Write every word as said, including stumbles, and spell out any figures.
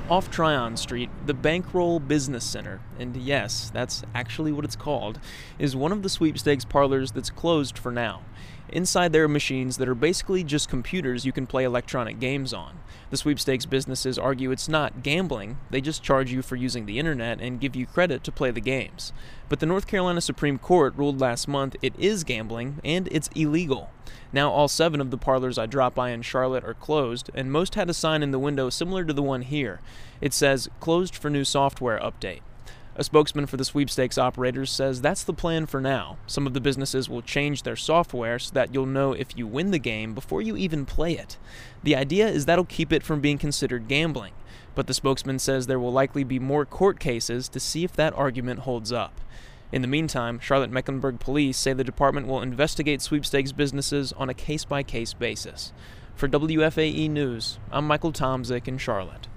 Off Tryon Street, the Bankroll Business Center, and yes, that's actually what it's called, is one of the sweepstakes parlors that's closed for now. Inside there are machines that are basically just computers you can play electronic games on. The sweepstakes businesses argue it's not gambling, they just charge you for using the internet and give you credit to play the games. But the North Carolina Supreme Court ruled last month it is gambling and it's illegal. Now all seven of the parlors I dropped by in Charlotte are closed, and most had a sign in the window similar to the one here. It says, "Closed for new software update." A spokesman for the sweepstakes operators says that's the plan for now. Some of the businesses will change their software so that you'll know if you win the game before you even play it. The idea is that'll keep it from being considered gambling, but the spokesman says there will likely be more court cases to see if that argument holds up. In the meantime, Charlotte-Mecklenburg police say the department will investigate sweepstakes businesses on a case-by-case basis. For W F A E News, I'm Michael Tomzik in Charlotte.